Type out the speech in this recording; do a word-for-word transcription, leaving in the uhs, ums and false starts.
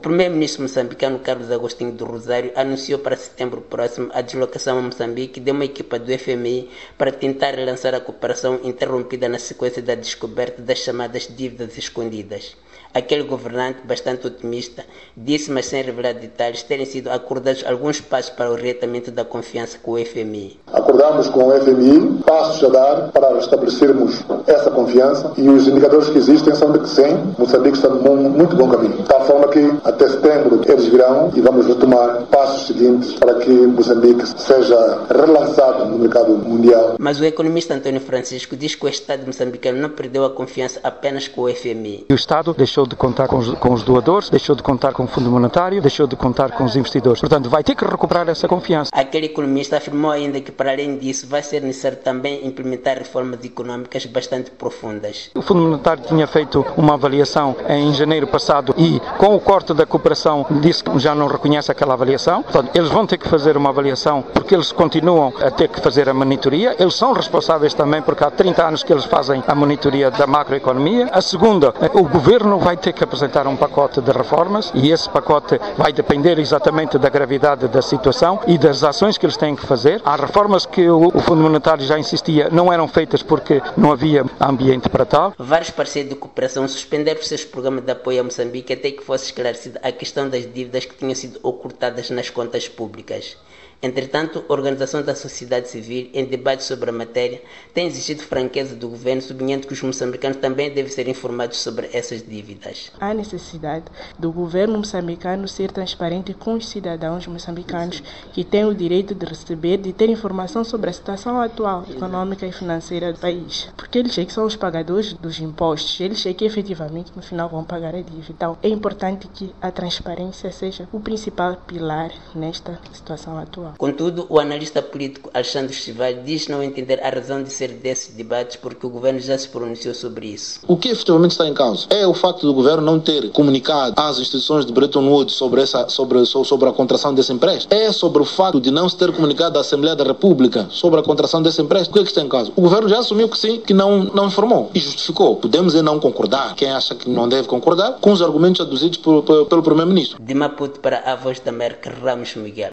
primeiro-ministro moçambicano Carlos Agostinho do Rosário anunciou para setembro próximo a deslocação a Moçambique de uma equipa do F M I para tentar relançar a cooperação interrompida na sequência da descoberta das chamadas dívidas escondidas. Aquele governante, bastante otimista, disse, mas sem revelar detalhes, terem sido acordados alguns passos para o reatamento da confiança com o F M I. Acordamos com o F M I passos a dar para restabelecermos essa confiança e os indicadores que existem são de que sim, Moçambique está num muito bom caminho. De tal forma que até setembro eles virão e vamos retomar passos seguintes para que Moçambique seja relançado no mercado mundial. Mas o economista Antônio Francisco diz que o Estado moçambicano não perdeu a confiança apenas com o F M I. O Estado deixou de contar com os, com os doadores, deixou de contar com o Fundo Monetário, deixou de contar com os investidores. Portanto, vai ter que recuperar essa confiança. Aquele economista afirmou ainda que, para além disso, vai ser necessário também implementar reformas econômicas bastante profundas. O Fundo Monetário tinha feito uma avaliação em janeiro passado e, com o corte da cooperação, disse que já não reconhece aquela avaliação. Portanto, eles vão ter que fazer uma avaliação porque eles continuam a ter que fazer a monitoria. Eles são responsáveis também porque há trinta anos que eles fazem a monitoria da macroeconomia. A segunda, o governo vai ter que apresentar um pacote de reformas e esse pacote vai depender exatamente da gravidade da situação e das ações que eles têm que fazer. Há reformas que o Fundo Monetário já insistia não eram feitas porque não havia ambiente para tal. Vários parceiros de cooperação suspenderam os seus programas de apoio a Moçambique até que fosse esclarecida a questão das dívidas que tinham sido ocultadas nas contas públicas. Entretanto, a Organização da Sociedade Civil, em debate sobre a matéria, tem exigido franqueza do governo, sublinhando que os moçambicanos também devem ser informados sobre essas dívidas. Há necessidade do governo moçambicano ser transparente com os cidadãos moçambicanos que têm o direito de receber, de ter informação sobre a situação atual, econômica e financeira do país. Porque eles é que são os pagadores dos impostos, eles é que efetivamente no final vão pagar a dívida. Então, é importante que a transparência seja o principal pilar nesta situação atual. Contudo, o analista político Alexandre Chival diz não entender a razão de ser desses debates porque o governo já se pronunciou sobre isso. O que efetivamente está em causa é o facto do governo não ter comunicado às instituições de Bretton Woods sobre, essa, sobre, sobre a contração desse empréstimo. É sobre o facto de não se ter comunicado à Assembleia da República sobre a contração desse empréstimo. O que é que está em causa? O governo já assumiu que sim, que não, não informou e justificou. Podemos é não concordar, quem acha que não deve concordar, com os argumentos aduzidos por, por, pelo primeiro-ministro. De Maputo para a Voz da América, Ramos Miguel.